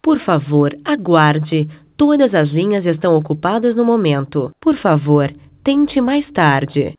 Por favor, aguarde. Todas as linhas estão ocupadas no momento. Por favor, tente mais tarde.